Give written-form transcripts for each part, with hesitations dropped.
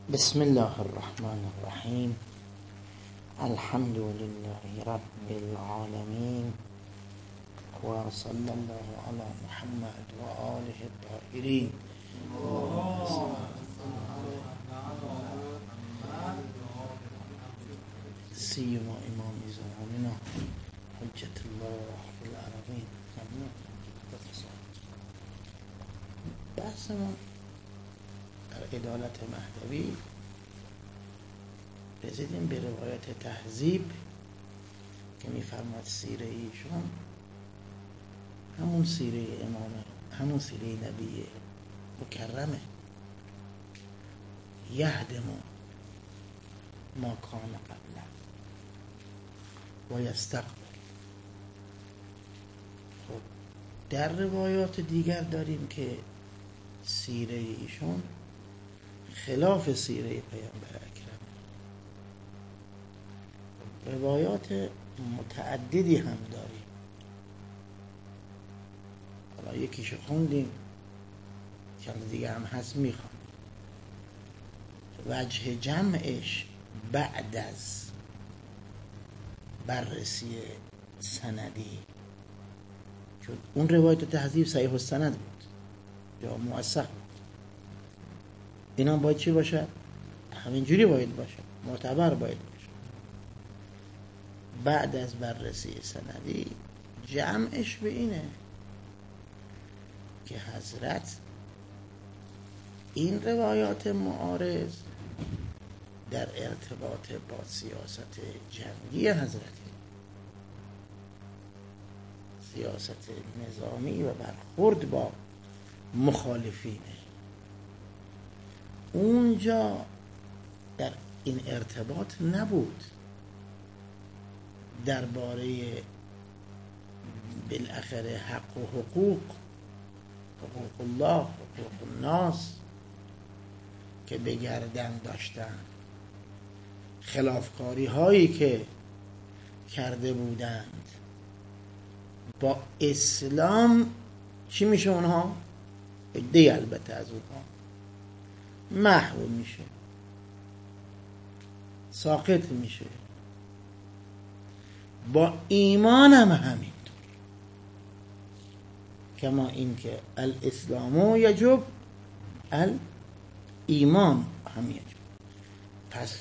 بسم الله الرحمن الرحیم. الحمد لله رب العالمین و صلی الله علی محمد و آله الطاهرین. سیما امام زماننا حجت الله فی الارضین. بحث ما در عدالت مهدوی رسیدیم به روایت تهذیب که میفرماد سیره ایشون همون سیره امامه، همون سیره نبی مکرمه. یهدم ما کان قبله و یستقبل. خب در روایات دیگر داریم که سیره ایشون خلاف سیره پیامبر اکرم. روایات متعددی هم داریم. حالا یکیشو خوندیم، چند دیگه هم هست میخوام. وجه جمعش بعد از بررسی سندی، چون اون روایت تهذیب صحیح السند بود یا موثق بود، این هم باید چی باشه؟ همینجوری باید باشه، معتبر باید باشه. بعد از بررسی سندی جمعش به اینه که حضرت این روایات معارض در ارتباط با سیاست جنگی حضرت، سیاست نظامی و برخورد با مخالفینه، اونجا در این ارتباط نبود درباره بالاخره حق و حقوق الله، حقوق الناس که به گردن داشتن، خلافکاری هایی که کرده بودند با اسلام. چی میشه اونها؟ عده البته از اونها محو میشه، ساقط میشه. با ایمان هم همینطور، کما این که الاسلام یجب الایمان هم یجب. پس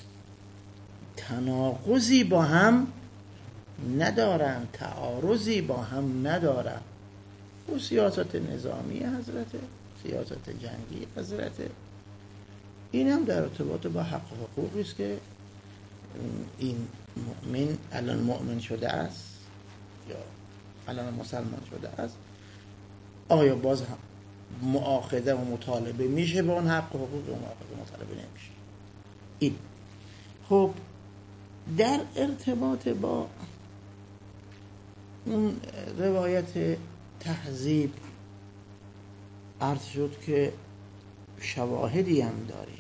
تناقضی با هم ندارن، تعارضی با هم ندارن. او سیاست نظامی حضرت، سیاست جنگی حضرت، این هم در ارتباط با حق و حقوقی است که این مؤمن الان مؤمن شده است یا الان مسلمان شده است، آیا باز هم مؤاخذه و مطالبه میشه با اون حق و حقوق و مؤاخذه مطالبه نمیشه؟ این خب در ارتباط با اون روایت تهذیب عرض شد که شواهدی هم داریم.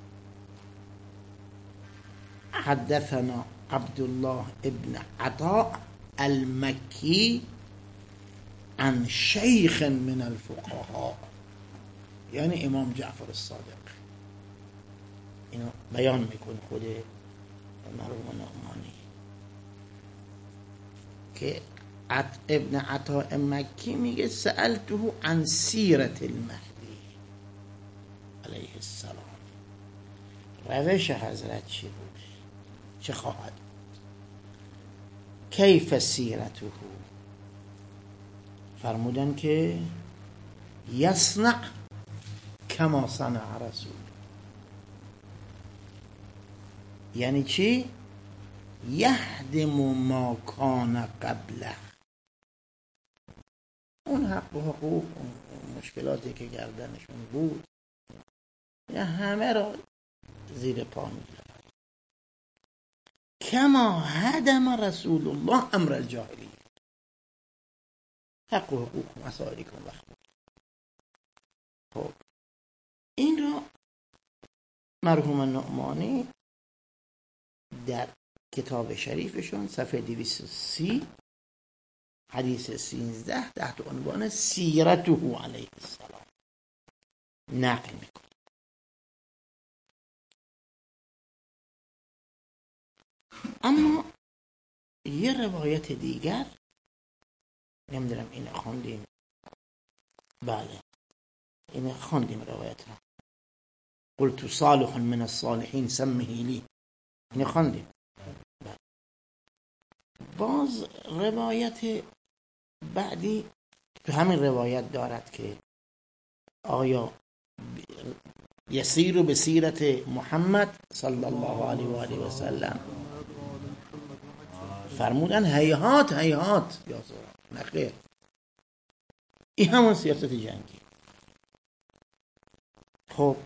حدثنا عبدالله ابن عطاء المکی عن شیخ من الفقهاء، یعنی امام جعفر الصادق. اینو بیان میکنه خود مرحوم نعمانی که ابن عطاء مکی میگه سألته عن سیرت المهدی علیه السلام، روش حضرت چی بود، چه خواهد بود، کیف سیرته. فرمودن که یصنع کما صنع رسول. یعنی چی؟ یهدم ما کان قبله. اون حق و حقوق، اون مشکلاتی که گردنشون بود، یعنی همه را زیر پا می‌ذارن. کما هدم رسول الله امر الجاهلی. حق و حقوق مسائلی کن وقت بود. خب این را مرحوم نعمانی در کتاب شریفشون صفحه 230 حدیث 13 تحت عنوان سیرته علیه السلام نقل میکنه. اما یه روایت دیگر، نمیدونم این خوندیم، بله این خوندیم روایت را، قلت صالح من الصالحین سمه لی، این خوندیم. باز روایت بعدی تو همین روایت دارد که آیا یسیر به سیرت محمد صلی الله علیه و آله و سلم، فرمودن هیهات هیهات یا زورا، نخیر، این همون سیاست جنگی. خب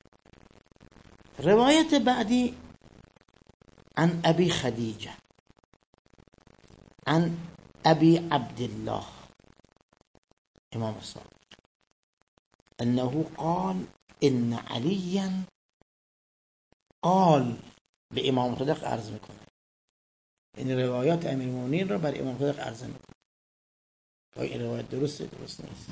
روایت بعدی عن ابی خدیجه عن ابی عبدالله امام الصادق انه قال ان علیا قال، به امام صادق عرض میکنه، این روایات امیرالمومنین رو بر امام صادق عرض میکنه. این روایت درسته؟ درست نیست.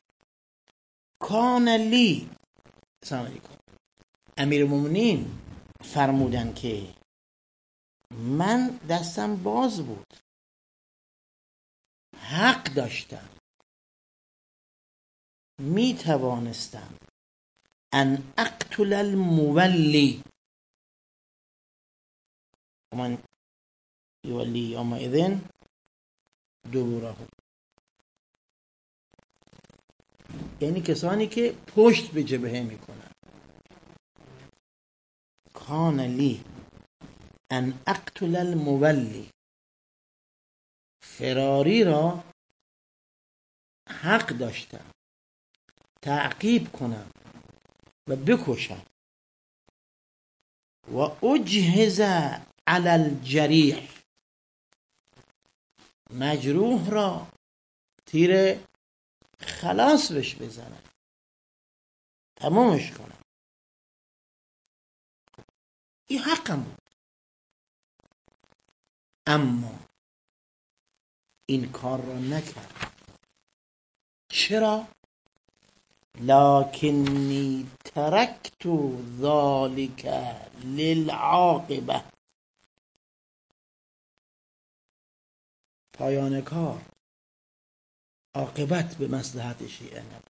کان لی، سلام علیکم، امیرالمومنین فرمودن که من دستم باز بود، حق داشتم، می توانستم ان اقتل المولی، من یولی یومئذ دبره، یعنی کسانی که پشت به جبهه میکنن. کان لی ان اقتل المولی، فراری را حق داشتم تعقیب کنم و بکشم. و اجهز علی الجریح، مجروح را تیر خلاص بش بزنم، تمامش کنم. این حقم بود، اما این کار را نکرد. چرا؟ لکنی ترکت ذلك للعاقبه، پایان کار، عاقبت به مصلحت شیعه نبود.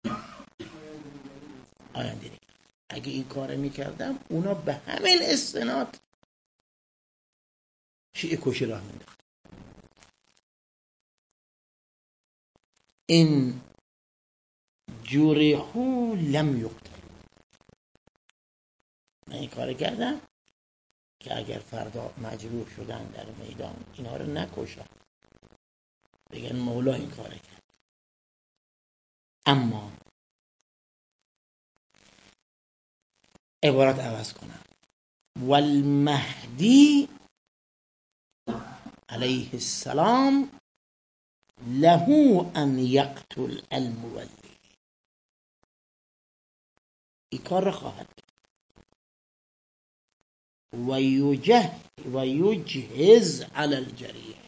آینده اگه این کار میکردم اونا به همین استناد شیعه کشی راه مینداخت. این جرحوا لم یقتل، من این کار کردم که اگر فردا مجروح شدن در میدان اینا رو نکشن، بگن مولا این کار کرد. اما عبارت عوض کنم، والمهدی علیه السلام له ان یقتل المولی، این کار را خواهد و یجهز علی الجریح،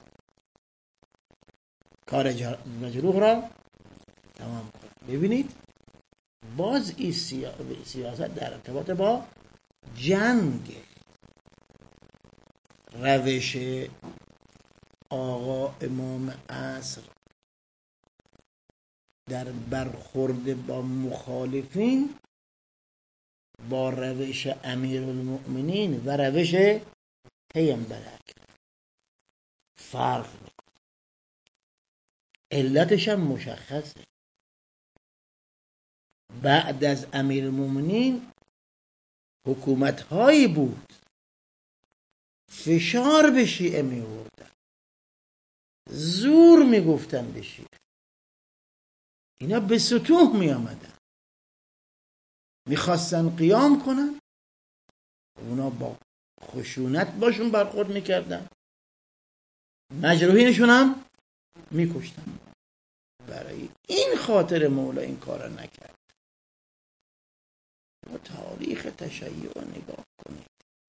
کار مجروح را تمام کن. ببینید باز این سیاست در ارتباط با جنگ، روش آقا امام عصر در برخورد با مخالفین با روش امیرالمؤمنین و روش پیامبر اکرم فرق میکنه. علتش هم مشخصه. بعد از امیرالمؤمنین حکومت‌هایی بود فشار به شیعه می‌آوردن، زور میگفتن به شیعه، اینا به سطوح میآمدن، میخواستن قیام کنن، اونا با خشونت باشون برخورد میکردن، مجروحینشون هم میکشتن. برای این خاطر مولا این کار نکرد. و تاریخ تشیع نگاه کنید،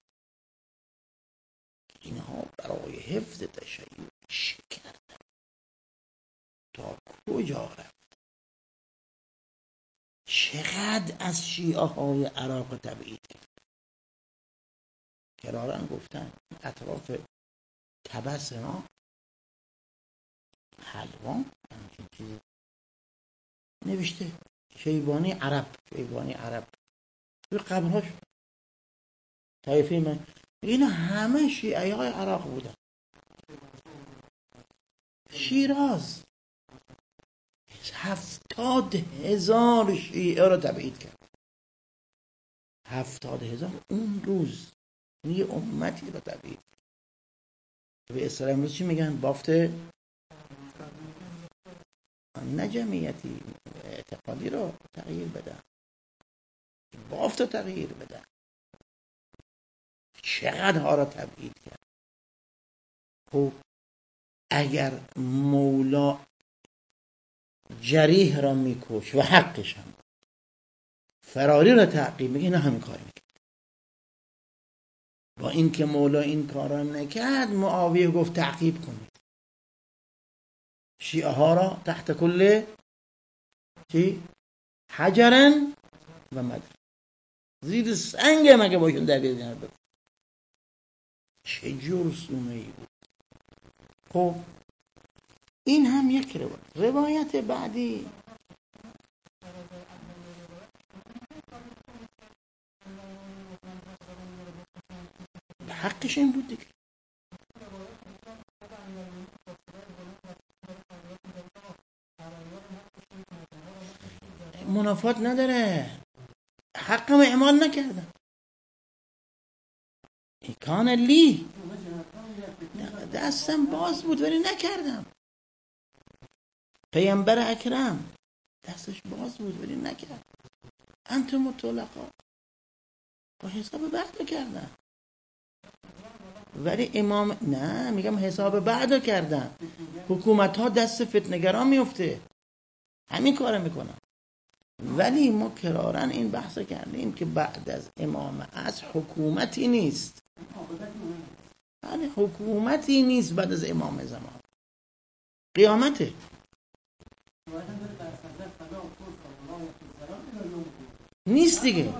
اینها برای حفظ تشیع چه کردن، تا کجا رفت، چقدر از شیعه های عراق تبعید کرد. کرارن گفتن اطراف تبس ما حلوا همچین چیزی نوشته شیبانی عرب توی قبرهاش طایفه من اینا همه شیعه های عراق بودن. شیراز 70,000 شیعه رو تبعید کرد. 70,000 اون روز یه امتی رو تبعید کرد. به اصطلاح امروز چی میگن؟ بافت نه جمعیتی اعتقادی رو تغییر بدن، بافت رو تغییر بدن. چقدر ها رو تبعید کرد. خب اگر مولا جریح را میکش و حقش هم فراری را تعقیب میگه، اینا همین کار میکرد. با اینکه مولا این کار را نکرد، معاویه گفت تعقیب کنید شیعه ها را تحت کل چی؟ حجرن و مدر، زیر سنگ مگه باشون در بیاد بکن. چه جرثومه ای بود. خب این هم یک روایت بعدی حقش این بود دیگه. منافات نداره، حقم اعمال نکردم. کان لی دستم باز بود ولی نکردم. پیامبر اکرم دستش باز بود ولی نکرد. انتم مطلقا با حساب بعد کردن، ولی امام نه، میگم حساب بعد کردن. حکومت ها دست فتنگران میفته، همین کار میکنن. ولی ما کرارن این بحث کردیم که بعد از امام عصر حکومتی نیست. بله حکومتی نیست بعد از امام زمان، قیامته. نیست دیگه.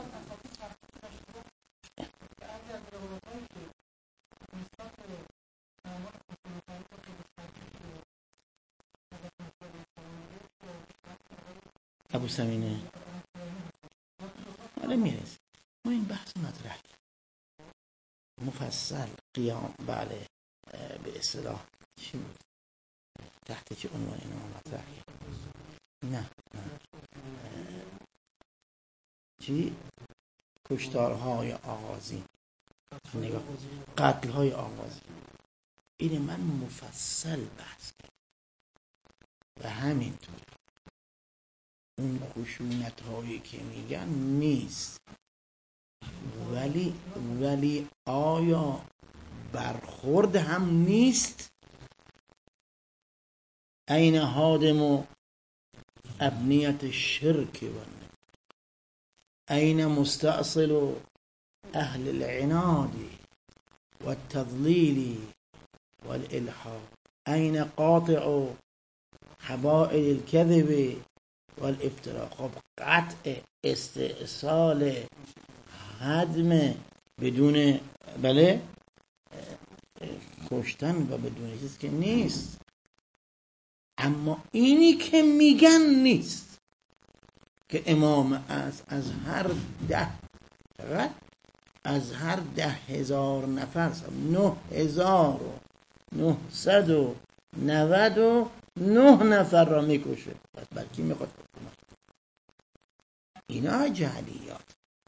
ابو سمینه حالا میرسیم ما این بحث مطرح مفصل قیام. بله به اصطلاح چی بود؟ تحت چه عنوان اینو مطرح نه چی؟ کشتارهای آغازین، نگاه قتلهای آغازین، این من مفصل بحث کرد. و همینطور اون خشونت هایی که میگن نیست، ولی آیا برخورد هم نیست؟ این هادم ابنیت شرک و این مستأصل اهل العناد و التضلیل و الالحاد، این قاطع حبائل الكذب والافتراء. خب قطع، استئصال، هدم بدون بله کشتن و بدون چیز که نیست. اما اینی که میگن نیست که امام از هر 10,000 نفر 9,999 نفر را میکشه. پس بر کی میخواد حکومت؟ اینا جعلیات.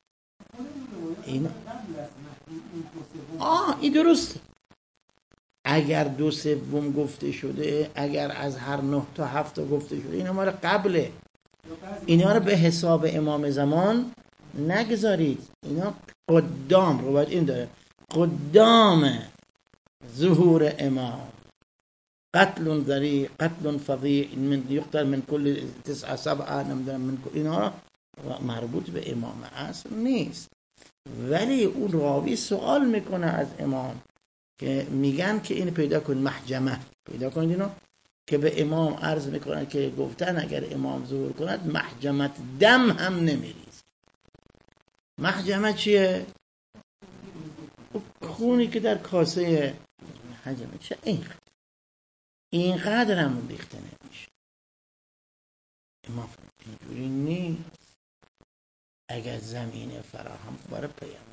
این درست. اگر 2/3 گفته شده، اگر از هر 9 تا 7 تا گفته شده، اینا مال قبله. اینا رو به حساب امام زمان نگذارید. اینا قدام رو باید این داره، قدام ظهور امام. قتل ذریع، قتل فظیع، من یقتل من کل 9 7 نمیدونم من کل، اینا مربوط به امام عصر نیست. ولی اون راوی سوال میکنه از امام که میگن که این پیدا کن، محجمه پیدا کنید اینو، که به امام عرض میکنن که گفتن اگر امام ظهور کند محجمت دم هم نمیریز. محجمه چیه؟ خونی که در کاسه حجمه چه اینقدر هم ریخته نمیشه. ما اینجوری نیست. اگر زمین فراهم برای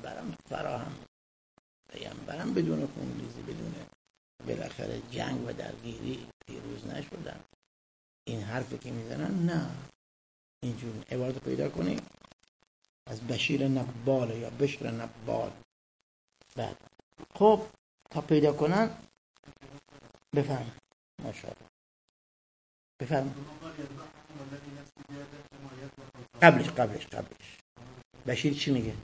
پیامبرم بدون خونریزی، بدون بالاخره جنگ و درگیری پیروز نشدن. این حرفی که میزنن نه، اینجور عبارت پیدا کنید از بشیر نبال یا بشر نبال. بعد خب تا پیدا کنن بفرمایید. ماشاءالله بفرمایید. قبلش بشیر چی میگه؟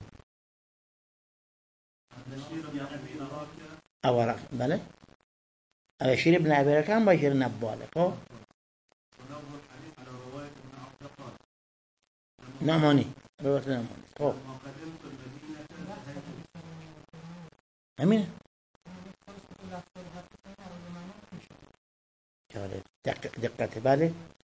اوارق. بله بشیر ابن ابی رکم بشیر نباله. خب نعمانی روایت نعمانی. خب همینه. دقت. بله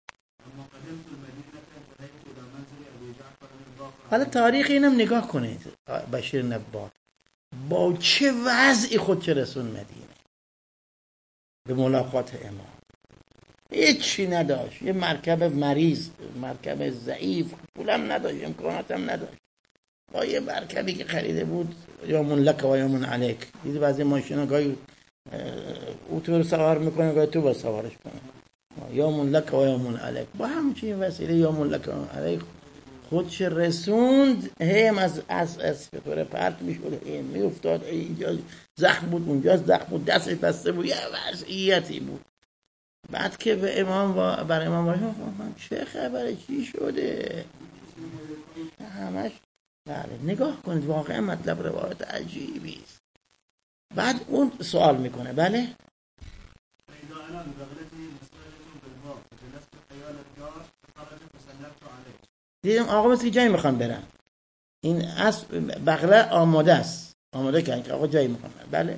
حالا تاریخ اینم نگاه کنید. بشیر نبال با چه وضعی خودش رسون مدینه به ملاقات امام. هیچی نداشت، یه مرکب مریض، مرکب ضعیف، پولم نداشت، امکاناتم نداشت. با یه مرکبی که خریده بود یامون لک و یامون علیک. دیدی بعضی ماشینا گاهی او تو رو سوار میکنه، گاهی تو با سوارش کنه. یامون لک و یامون علیک. با همچین وسیله یامون لک و یامون علیک خودش رسوند. هم از فطوره پرت میشد، این میافتاد، اینجا زخم بود، اونجا زخم بود، دستش بسته بود، یه وضعیتی بود. بعد که به امام برای امام باشه چه خبره، چی شده، همش. بله نگاه کنید، واقعا مطلب روایت عجیبی است. بعد اون سوال میکنه. بله دیدم آقا مثل که جایی میخوان برن، این بغله آماده است، آماده کردن که آقا جایی میخوان برن. بله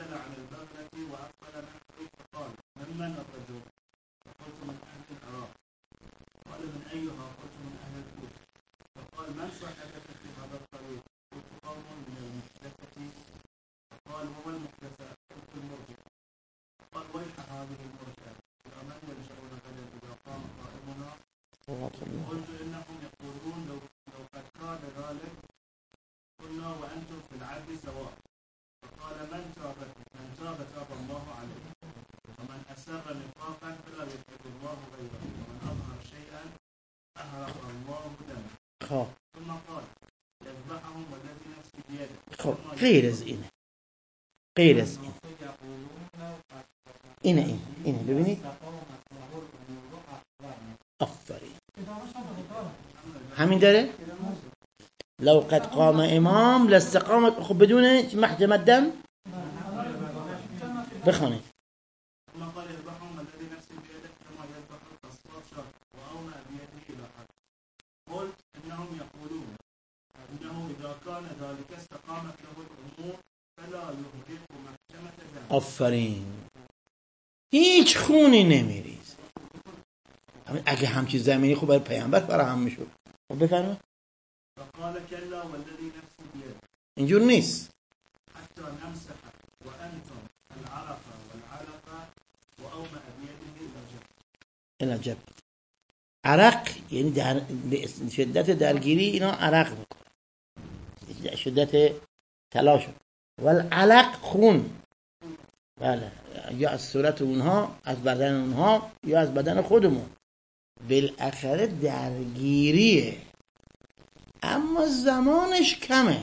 قلت إنهم يقولون لو قد كان ذلك قلنا وأنتم في العدل سواء. فقال من تاب الله عليه، ومن أسر نفاقا فلا يتقي الله غيره، ومن أظهر شيئا أهرق الله دمه. ثم قال يذبحهم والذي نفسي بيده. غير از اینه، غیر از اینه ببینید. آفرین، همین داره. لو قد قام امام لاستقامت. خب بدون محجم الدم بخونید. قلت انهم يقولون انه اذا كان ذلك استقامت له الامور فلا يهلك محكمة ذلك. آفرین، هیچ خونی نمیریز. اگه همچی زمینی خوب برای پیامبر فراهم میشد. خب بفرمایید. فقال كلا والذي نفسي بيده. اینجور نیست. حتى نمسح وانتم العرق والعلق واومأ بيده الى جبل. عرق یعنی در شدت درگیری اینا عرق میکنه، شدت تلاش. والعلق خون. بله، یا از صورت اونها، از بدن اونها، یا از بدن خودمون. بالاخره درگیریه، اما زمانش کمه،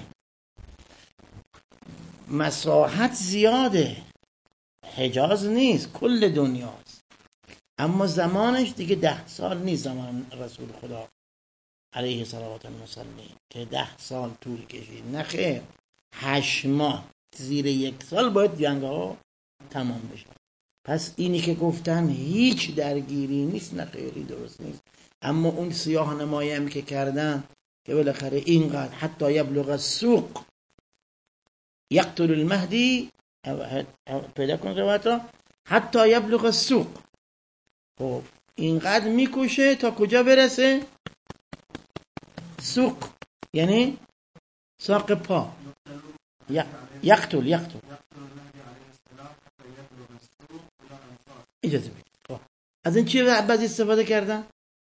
مساحت زیاده، حجاز نیست، کل دنیاست، اما زمانش دیگه 10 سال نیست. زمان رسول خدا علیه صلوات المسلم که 10 سال طول کشید، نه خیر، 8 ماه، زیر 1 سال باید جنگ ها تمام بشه. پس اینی که گفتن هیچ درگیری نیست، نه خیلی درست نیست. اما اون سیاه نمایی هم که کردن که بالاخره اینقدر حتی یبلغ السوق یقتل المهدی، پیدا کن روایت را، حتی یبلغ السوق. خب اینقدر میکشه تا کجا برسه؟ سوق یعنی ساق پا. یقتل يقتل النبي عليه السلام حتى يبلغ السوق إلى أنفاس. اجازه بدید. از این چی بعضی استفاده کردن؟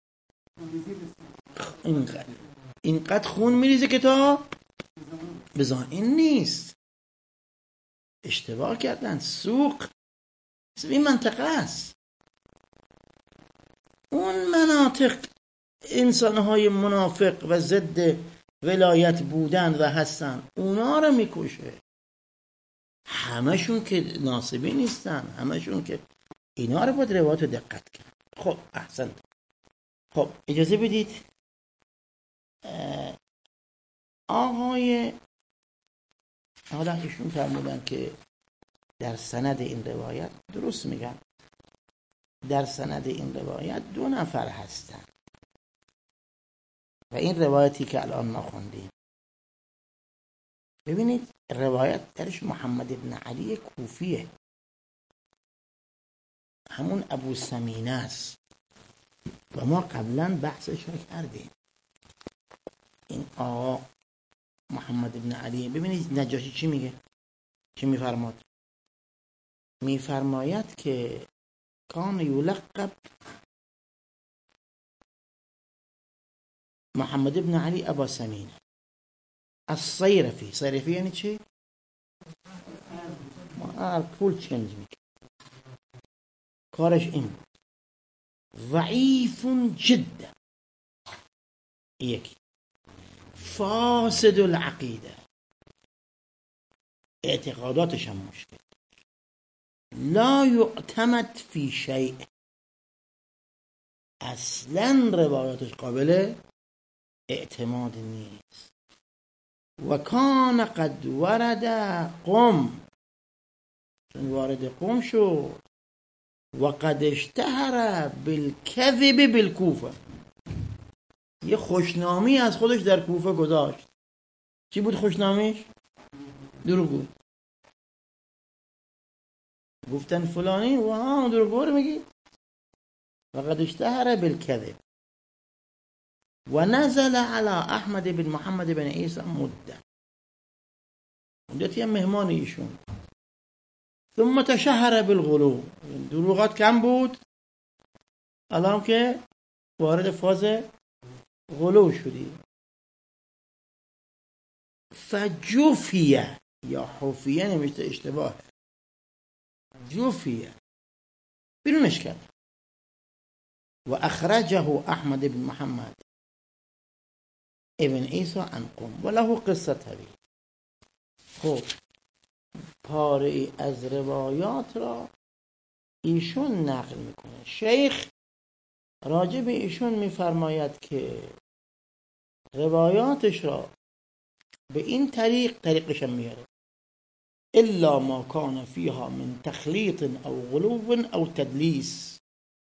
اینقدر خون میریزه که تا بزن. این نیست، اشتباه کردن. سوق این منطقه است. اون مناطق انسانهای منافق و ضد ولایت بودن و هستن، اونا رو میکشه. همشون که ناصبی نیستن، همشون که اینا رو باید روایت دقت کرد. خب احسنت. خب اجازه بدید آقای حالا ایشون فرمودن که در سند این روایت، درست میگن، در سند این روایت 2 نفر هستن و این روایتی که الان ما خوندیم، ببینید روایت درش محمد ابن علی کوفیه، همون ابو سمینه است و ما قبلا بحثش رو کردیم. این آقا محمد ابن علی، ببینید نجاشی چی میگه، چی میفرماد؟ میفرماید که کان یلقب محمد ابن علی ابا سمینه الصیرفی. صیرفی یعنی چی؟ پول چنج میگه، کارش این بود. ضعیف جدا، یکی. فاسد العقیده، اعتقاداتش هم مشکل. لا یعتمد فی شیء، اصلا روایاتش قابل اعتماد نیست. و کان قد ورد قم، وارد قم شد. و قد اشتهر بالکذب بالکوفه، یه خوشنامی از خودش در کوفه گذاشت. چی بود خوشنامیش؟ دروغ بود. گفتن فلانی و ها دروغ رو میگی. و قد اشتهر بالکذب. و نزل على احمد بن محمد بن عیسی مدتی هم مهمان ایشون. ثم تشهر بالغلو، دروغات کم بود، الان که وارد فاز غلو شدی. فجوفیه یا حفیه نمیشته، اشتباه، جوفیه، بیرونش کرد. و اخرجه احمد بن محمد ابن عیسی عن قم و له قصه طویل. خب پاره ای از روایات را ایشون نقل میکنه. شیخ راجع به ایشون میفرماید که روایاتش را به این طریقش هم میاره. الا ما کان فیها من تخلیط او غلو او تدلیس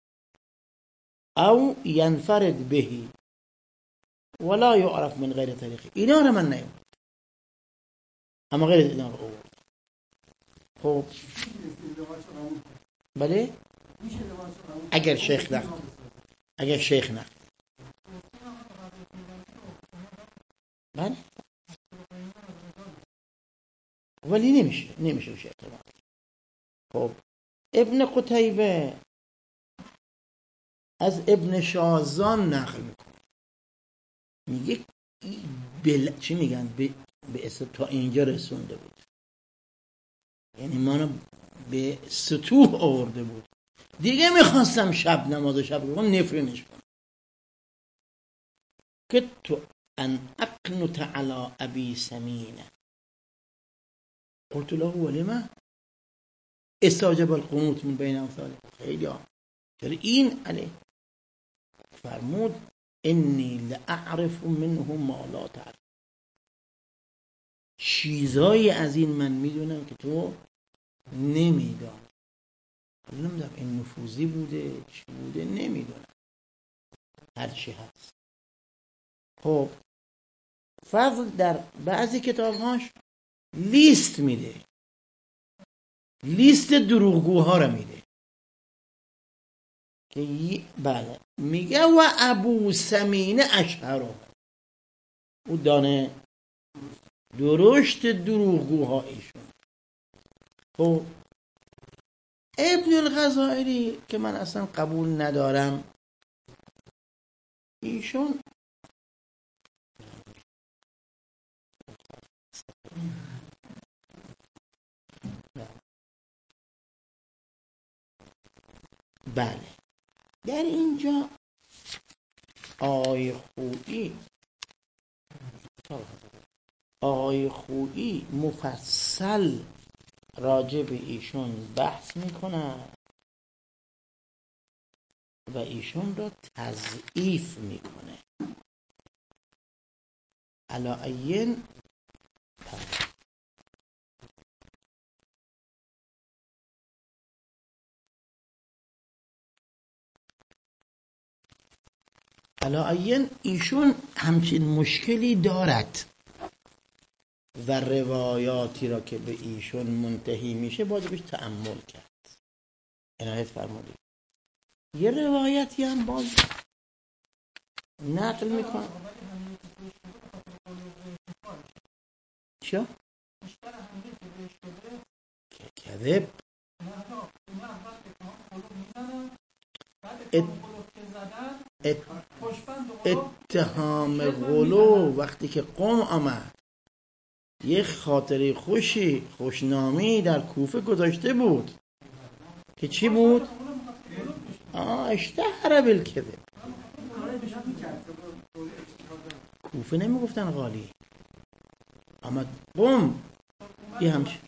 او ینفرد بهی ولا یعرف من غیر طریقی. اینا رو من نیم، اما غیر اینا رو آورد. خب بله، اگر شیخ نه بله، ولی نمیشه بشه اعتماد. خب ابن قتیبه از ابن شازان نقل میکنه، میگه چی میگن به تا اینجا رسونده بود، یعنی منو به سطوح آورده بود. دیگه میخواستم شب نماز شب بخونم نفرینش کنم. که تو ان اقنت علی ابی سمینه قلت له ولما استوجب القنوت من بین امثاله. خیلی ها چرا این علی فرمود انی لاعرف منه ما لا تعرف، چیزایی از این من میدونم که تو نمیدانی. نمیدونم این نفوذی بوده چی بوده نمیدونم، هرچی هست. خب فضل در بعضی کتابهاش لیست میده، لیست دروغگوها رو میده که بله میگه و ابو سمینه اشهره، او دانه درشت دروغگوها ایشون. خب ابن الغزائری که من اصلا قبول ندارم، ایشون بله در اینجا آقای خویی مفصل راجع به ایشون بحث میکنه و ایشون را تضعیف میکنه. علاءالدین ایشون همچین مشکلی دارد و روایاتی را که به ایشون منتهی میشه باید بهش تأمل کرد. عنایت فرمودید. یه روایتی هم باز نقل میکنه. چه؟ کذب اتهام غلو وقتی که قوم آمد یک خاطره خوشنامی در کوفه گذاشته بود که چی بود؟ اشتهر بالکذب. کوفه نمیگفتن غالی، آمد قوم یه همچین.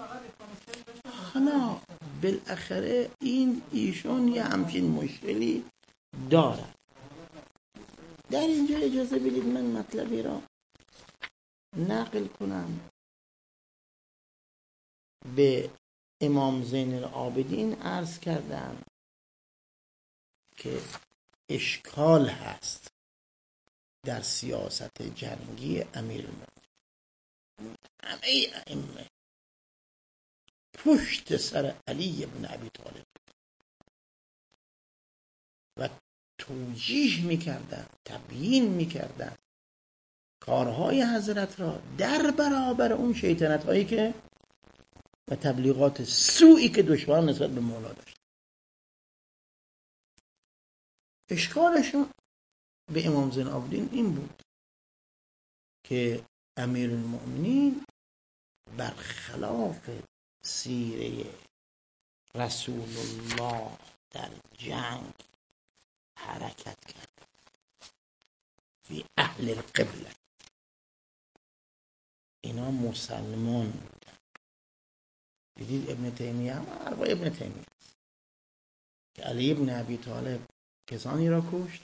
حالا بالاخره ایشون یه همچین مشکلی دارد. در اینجا اجازه بدید من مطلبی را نقل کنم. به امام زین العابدین عرض کردم که اشکال هست در سیاست جنگی امیرالمومنین. همه ائمه پشت سر علی بن ابی طالب و توجیه میکردن، تبیین میکردن کارهای حضرت را در برابر اون شیطنت هایی که و تبلیغات سوئی که دشمن نسبت به مولا داشت. اشکالشون به امام زین العابدین این بود که امیرالمؤمنین برخلاف سیره رسول الله در جنگ حرکت کرد فی اهل القبله. اینا مسلمان بودن. دیدید ابن تیمیه هم حرفای ابن تیمیه که علی بن ابی طالب کسانی را کشت،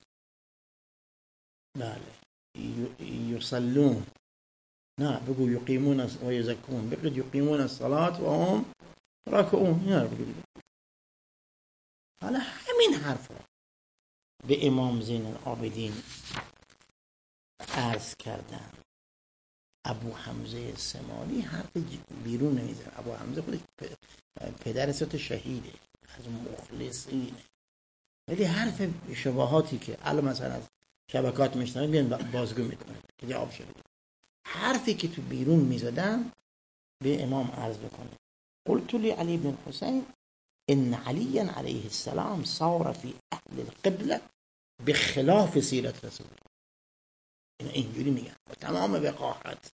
بله، یصلون، نه بگو یقیمون و یزکون، بگو یقیمون الصلاة و هم راکعون. اینا رو بگو. حالا همین حرف را به امام زین العابدین عرض کردن. ابو حمزه سمالی حرف بیرون نمیزنه. ابو حمزه خودش پدر ست شهیده، از مخلصینه، ولی حرف شباهاتی که الان مثلا از شبکات میشنن بیان بازگو میکنه که جواب شده. حرفی که تو بیرون میزدن به امام عرض بکنه. قلت لعلی بن حسین ان علی علیه السلام صار فی اهل القبله بخلاف سیرت رسول. اینجوری میگن با تمام وقاحت،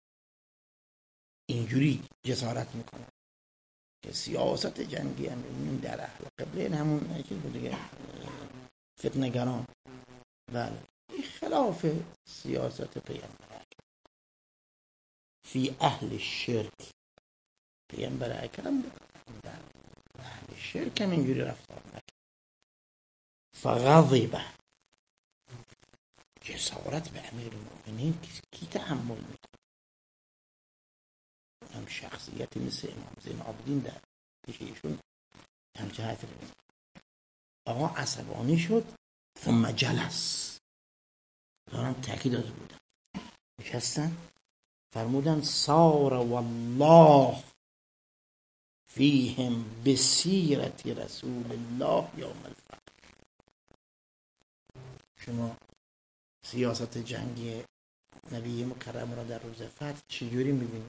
اینجوری جسارت میکنه که سیاست جنگی امیرالمومنین در اهل قبله این همون چیز بود دیگه، فتنه‌گران، بله، خلاف سیاست پیامبر. فی اهل شرک، پیامبر اکرم در اهل شرک هم اینجوری رفتار نکرد. فغضب، جسارت به امیرالمومنین کی تحمل میکنه؟ هم شخصیتی مثل امام زین العابدین در پیش ایشون همچه حرفی رو بزن. آقا عصبانی شد. ثم جلس، دارم تاکید داده بودم، نشستن فرمودن صار والله فیهم بسیرت رسول الله یوم الفتح. شما سیاست جنگی نبی مکرم را در روز فتح چجوری میبینید؟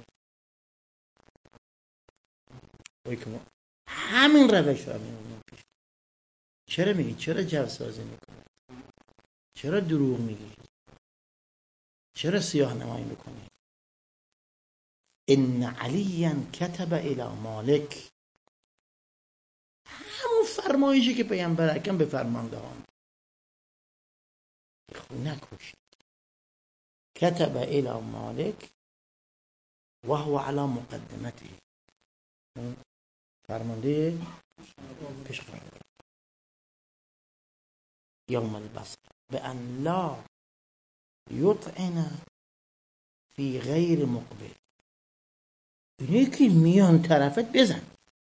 همین روش را میبینید پیش. چرا میگید؟ چرا جوسازی میکنید؟ چرا دروغ میگید؟ چرا سیاه نمایی میکنید؟ ان علیا کتب الی مالک، همون فرمایشی که پیامبر اکرم به فرماندهان نکشید. کتب الی مالک و هو علی مقدمته، فرمانده پیش قرار یوم البصر بأن لا یطعن فی غیر مقبل، اینه که میان طرفت بزن،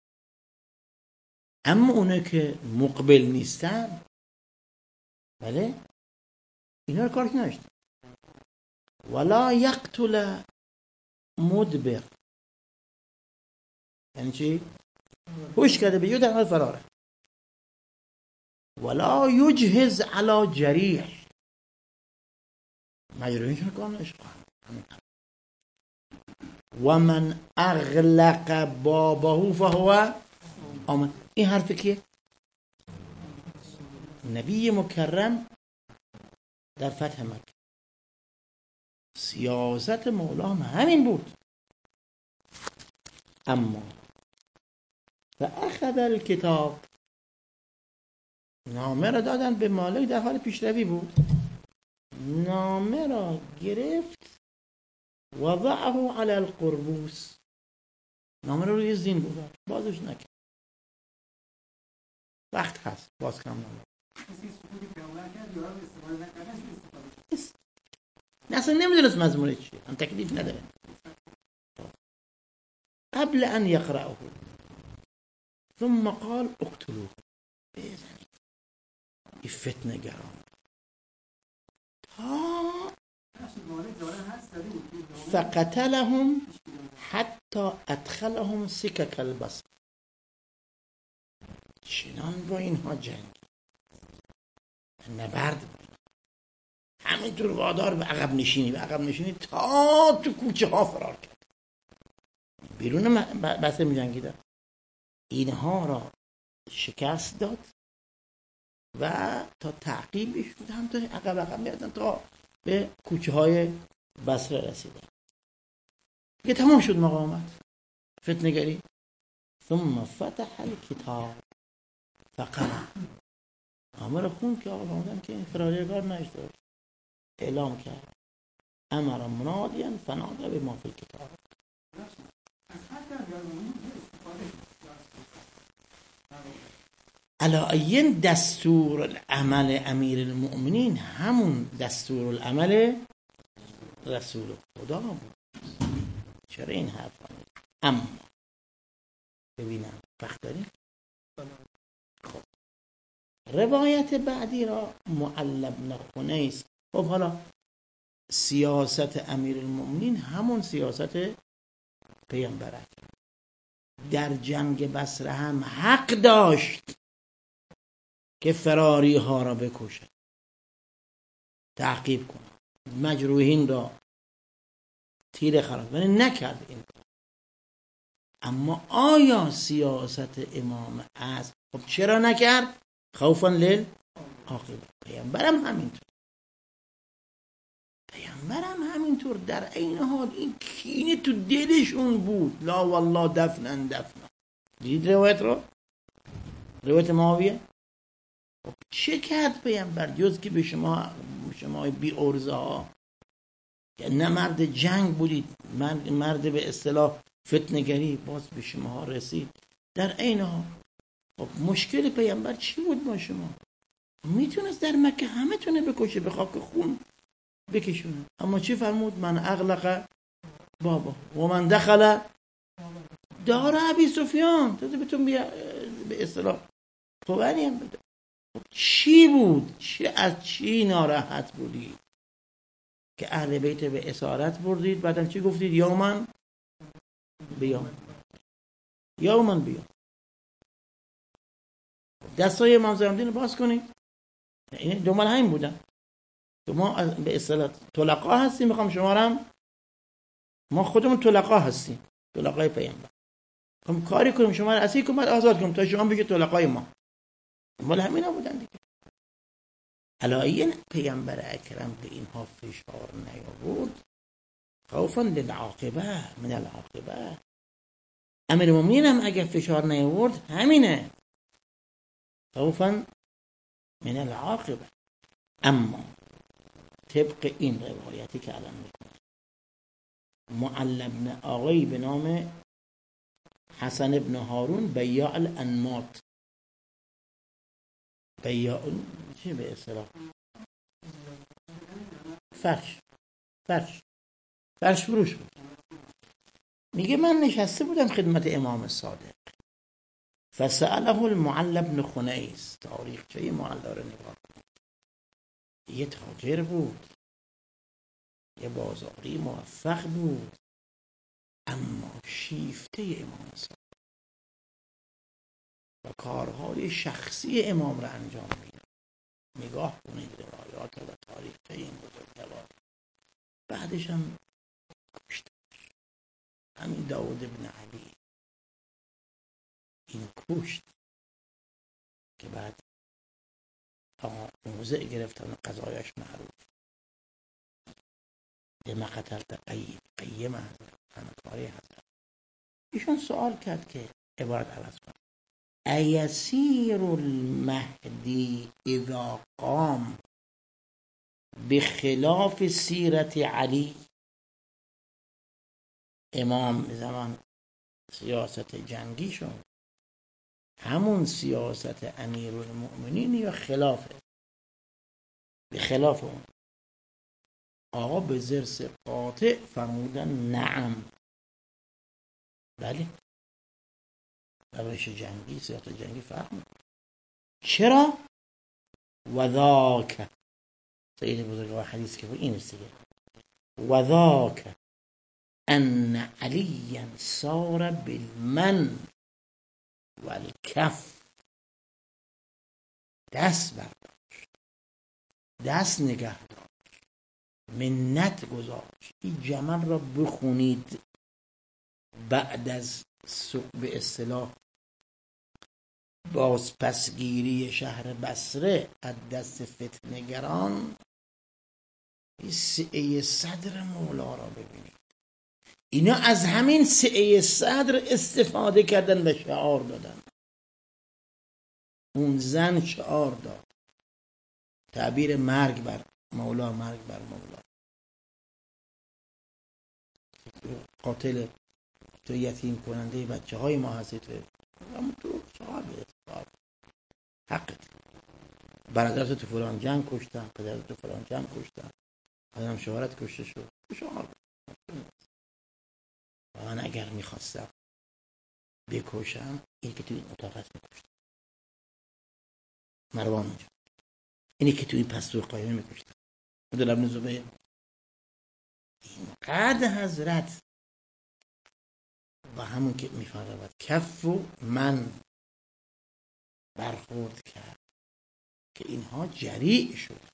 اما اونه که مقبل نیستن بله اینا رو کارش نشد. ولا یقتل مدبر، یعنی چی؟ هوش کرده به در حال فراره. ولا یجهز علی جریح، مجروحین کار نشد. و من اغلق بابه فهو آمن. این حرف کیه؟ نبی مکرم در فتح مکه. سیاست مولا هم همین بود. اما فاخذ الکتاب، نامه را دادن به مالک، در حال پیشروی بود. نامه را گرفت وضعه علی القربوس، نامه را روی زین گذاشت، بازش نکرد. وقت هست باز کم نامه نه اصلا نمیدونست مضمون چیه، هم تکلیف نداره. قبل ان یقرأه ثم قال اقتلوه، بزنید. این فتنه گران فقتلهم حتی ادخلهم سکک البصر، چنان با اینها جنگ نبرد بود، همینطور وادار به عقب نشینی تا تو کوچه ها فرار کرد. بیرون بسته می جنگیدن، اینها را شکست داد و تا تعقیبش بود هم تا عقب میادن تا به کوچه های بصره رسیدن. که تمام شد مقاومت، فتنه‌گری. ثم فتح الکتاب فقرأ، آمر خون که آقا فهمدن که این فراریگار نشد، اعلام کرد امر منادیا فنادى بما فی الکتاب. علی دستور العمل امیر المؤمنین همون دستور العمل رسول خدا بود. چرا این حرف آمد؟ اما ببینم وقت داریم. خب روایت بعدی را معل بن خنیس. خب حالا سیاست امیر المؤمنین همون سیاست پیامبر اکرم. در جنگ بصره هم حق داشت که فراری ها را بکشد، تعقیب کند، مجروحین را تیر خلاص، ولی نکرد این کار. اما آیا سیاست امام از خب چرا نکرد؟ خوفا للعاقبه. پیامبرم همینطور در عین حال این کینه تو دلشون بود. لا والله دفنا. دید روایت رو؟ روایت معاویه. چه کرد پیامبر جز که به شما بی ارزه ها که نه مرد جنگ بودید، مرد به اصطلاح فتنه‌گری، باز به شما ها رسید. در عین حال خب مشکل پیامبر چی بود با شما؟ میتونست در مکه همه تونه بکشه، به خاک خون بکشونه، اما چی فرمود؟ من اغلق بابا و من دخل دار ابی سفیان، تازه بهتون به اصطلاح خبری هم بده. چی بود؟ از چی ناراحت بودید که اهل بیت به اسارت بردید؟ بعدم چی گفتید؟ یومن بیام. دستای امام زمان الدین رو باز کنید. این دنبال همین بودن. ما به اصطلاح طلقا هستیم، میخوام شما هم، ما خودمون طلقا هستیم، طلقای پیامبر. میخوام کاری کنیم شما رو از حکومت آزاد کنیم تا شما بگید طلقای ما. مال همینا بودن دیگه. علایین پیامبر اکرم به اینها فشار نیاورد خوفا للعاقبه من العاقبه. امیرالمومنین هم اگه فشار نیاورد همینه، خوفا من العاقبه. اما طبق این روایتی که الان میکنه، معل بن آقایی به نام حسن بن هارون بیاع الانماط، بیاع چه به اصطلاح فرش فروش بود. میگه من نشسته بودم خدمت امام صادق، فسأله المعل بن خنیس، تاریخچه معل رو نگاه کنید، یه تاجر بود، یه بازاری موفق بود، اما شیفته امام صادق و کارهای شخصی امام را انجام میده. نگاه کنید روایات و تاریخچه این بزرگوار. بعدش هم کشتش، همین داود بن علی این کشت که بعد موضع گرفتن قضایش معروف. لما قتلت قیم حضرت، همکاری حضرت. ایشون سوال کرد که عبارت عوض کن، ایسیر المهدی اذا قام بخلاف سیرت علی. امام زمان سیاست جنگی شد، همون سیاست امیرالمؤمنین یا خلافه؟ به خلاف اون. آقا به ضرس قاطع فرمودن نعم، بله، روش جنگی، سیاست جنگی فرق میکنه. چرا؟ وذاک، سید بزرگوار حدیث که این استیگه، وذاک ان علیا صار بالمن والکف، دست برداشت، دست نگه داشت، منت گذاشت. این جمل را بخونید بعد از به اصطلاح بازپسگیری شهر بصره از دست فتنه‌گران. این سعه صدر مولا را ببینید، اینا از همین سعه صدر استفاده کردن و شعار دادن. اون زن شعار داد، تعبیر مرگ بر مولا، مرگ بر مولا. قاتل تو یتیم کننده بچه های ما هستی، تو صاحب حقت. برادرت تو فلان جنگ کشتن، پدرت تو فلان جنگ کشتن، آدم شوهرت کشته شد، شعار. من اگر میخواستم بکشم، این که تو این اتاق هست میکشتم، مروان اونجا، اینی که تو این پستوی قایمه میکشتم، عبدالله ابن زبیر. اینقدر حضرت با همون که میفرماید کف و من برخورد کرد که اینها جریء شد.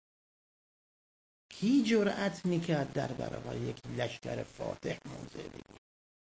کی جرأت میکرد در برابر یک لشکر فاتح موضع بگیرد؟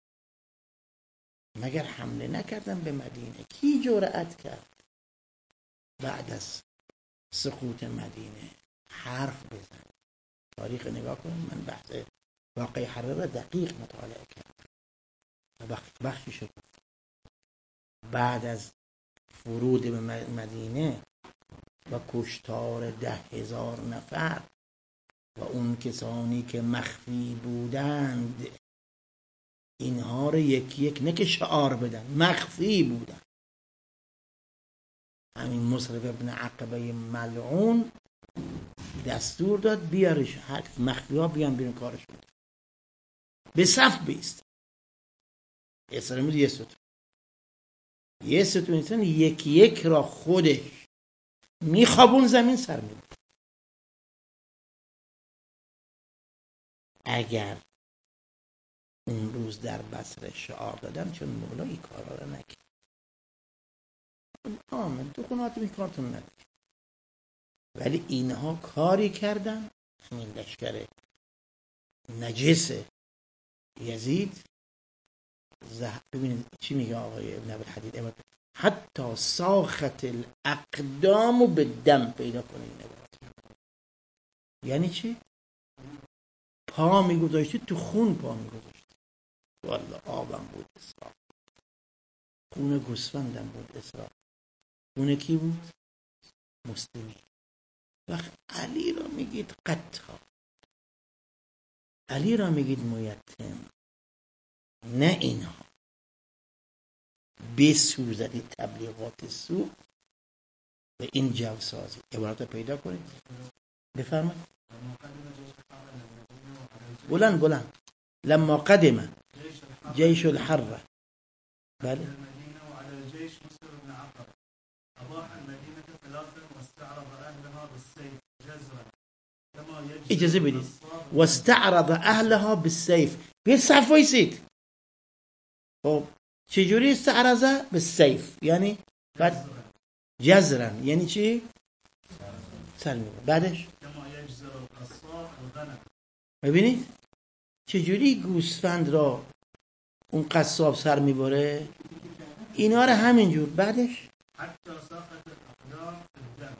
مگر حمله نکردن به مدینه؟ کی جرأت کرد بعد از سقوط مدینه حرف بزن؟ تاریخ نگاه کنید. من بحث واقعه حرره دقیق مطالعه کردم، بخشی شد. بعد از فرود به مدینه و کشتار 10,000 نفر و اون کسانی که مخفی بودند، اینها رو یکی یک نه که شعار بدن، مخفی بودن. همین مصرف ابن عقبه ملعون دستور داد بیارش، هر مخفی ها بیان بیرون، کارش بود به صف بیست. اسرائیل بود یه ستون انسان یکی یک را خودش میخوابون زمین سر میبود. اگر اون روز در بصره شعار دادن، چون مولا این کارا رو نکرد، آمد دو کناتون این کارتون نداری، ولی اینها کاری کردن، همین لشکر نجس یزید. ببینید چی میگه آقای ابن ابی الحدید، حتی ساخت الاقدام به دم پیدا کنید. یعنی چی؟ پا میگذاشتی تو خون، پا میگذاشتی والله آبم بود اسراف، خون گوسفندم بود اسراف. خون کی بود؟ مسلمی. وقت علی را میگید قطع، علی را میگید میتم، نه اینها بسوزدی تبلیغات سو به این جو سازی. عبارت پیدا کنید بفرمایید. بلند لما قدم جيش الحرة. بله. وعلى الجيش مسلم بن عقبة أضاح المدينة ثلاثا واستعرض أهلها بالسيف جزرا كما يجزر. اجازه بدید. واستعرض اهلها بالسيف. به صف وایسید. خب چجوری استعرضه؟ بالسيف یعنی بعد جزرا یعنی چی؟ سلمی. بعدش كما يجزر القصاب الغنم. ببینید چجوری گوسفند را اون قصاب سر میبره، اینا رو همینجور. بعدش حتی ساخت الاقدام الدم.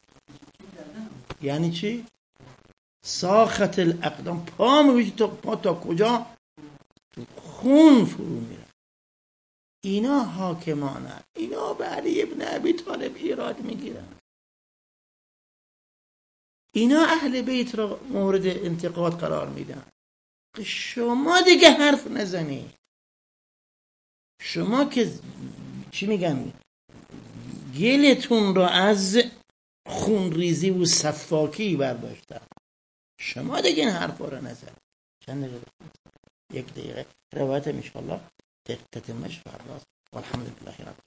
یعنی چی؟ ساخت الاقدام، پا میگوشی پا تا کجا؟ تو خون فرو میره. اینا حاکمانه، اینا به علی ابن ابی طالب ایراد میگیرن، اینا اهل بیت را مورد انتقاد قرار میدن. شما دیگه حرف نزنی. شما که چی میگن، گلتون را از خونریزی و صفاکی برداشتن، شما دیگه این حرفا رو نزن. چند دقیقه؟ 1 دقیقه. روایت ان شاء الله تتمش فردا. والحمد لله رب